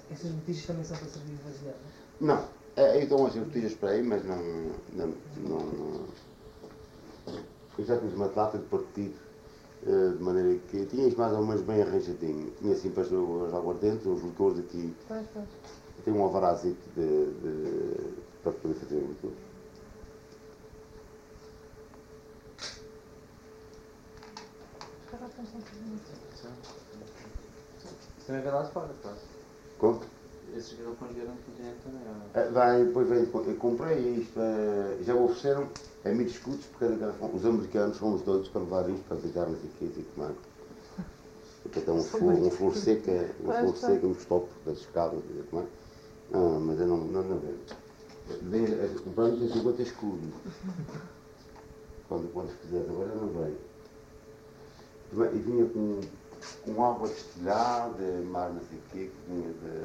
Essas botijas também são para servir vaziar, não é? Não. Eu dou umas botijas para aí, mas não. Eu já fiz uma lata de partido, de maneira que tinha mais ou menos bem arranjadinho. Tinha assim para os aguardentes, os licores aqui. Pois. Tem um alvarazito para poder fazer o licor. As garrafas são tudo. Isso também vai lá de fora, quase. Como? Esses garrafões vieram do continente também. Depois eu comprei isto, já me ofereceram a mim escudos, porque os americanos são os doidos para levar isto, para visitar não sei o quê, e tomar. Porque tem um flor seca, um stop das escadas, e tomar. Não, mas eu não vejo. Comprei isto a 50 escudos. Quando quiseres, agora não veio. E vinha com água destilhada, mar não sei o quê, que vinha de